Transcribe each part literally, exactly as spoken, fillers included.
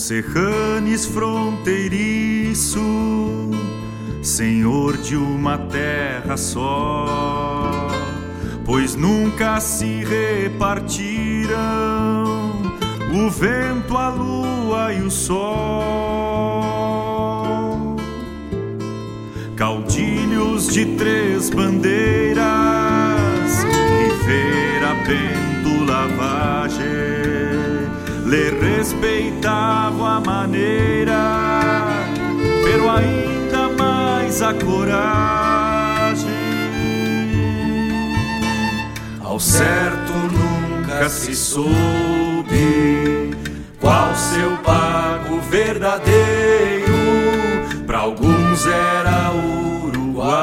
Serranes fronteiriço, senhor de uma terra só, pois nunca se repartiram o vento, a lua e o sol. Caudilhos de três bandeiras, Rivera, Bento, Lavagem, lhe respeitavam a maneira, pero ainda mais a coragem. Ao certo nunca se soube qual seu pago verdadeiro. Para alguns era uruguaio,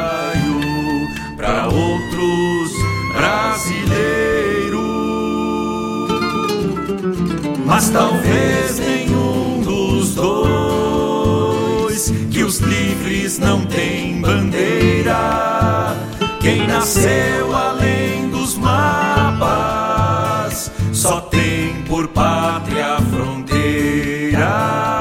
para outros brasileiro. Mas talvez nenhum dos dois, que os livres não têm bandeira. Quem nasceu além dos mapas só tem por pátria a fronteira.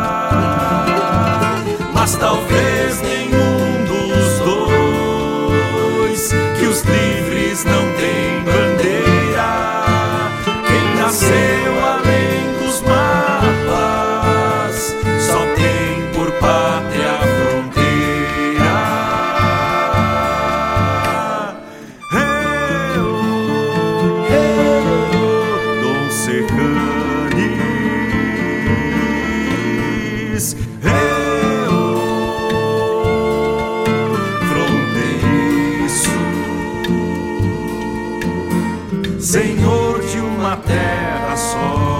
Mas talvez nenhum dos dois, que os livres não têm bandeira. Quem nasceu além dos mapas só tem por pátria a fronteira. Hey, oh, hey, oh, Dom Serranes, hey, oh, fronteiriço, senhor de uma terra só.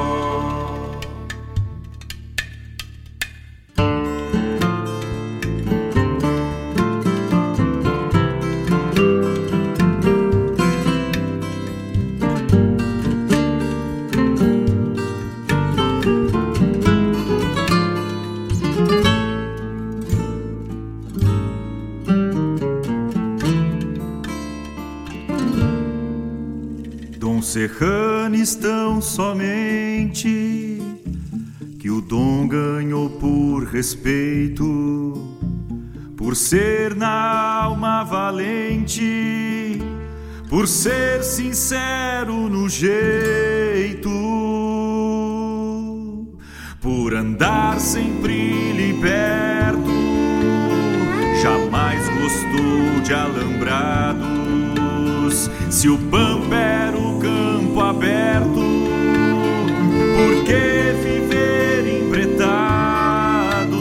Dom Serranes tão somente, que o dom ganhou por respeito, por ser na alma valente, por ser sincero no jeito, por andar sempre liberto, jamais gostou de alambrados. Se o pampa era o campo aberto, por que viver empretado?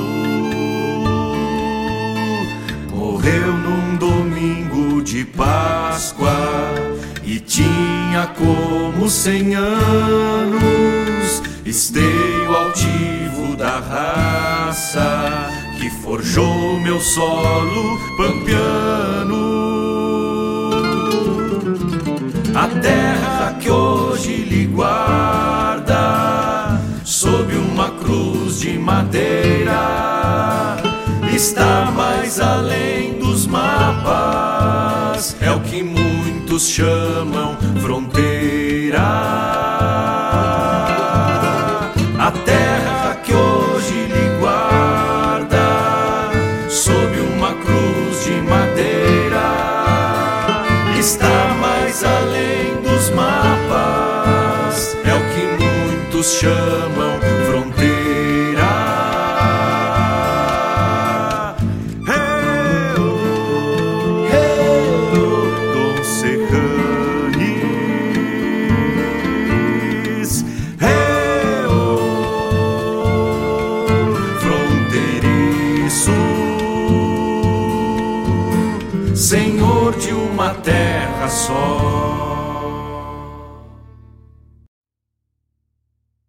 Morreu num domingo de Páscoa e tinha como cem anos. Esteio altivo da raça que forjou meu solo pampiano. A terra que hoje lhe guarda sob uma cruz de madeira está mais além dos mapas, é o que muitos chamam fronteira. A terra que hoje lhe guarda sob uma cruz de madeira está mais além dos mapas, é o que muitos chamam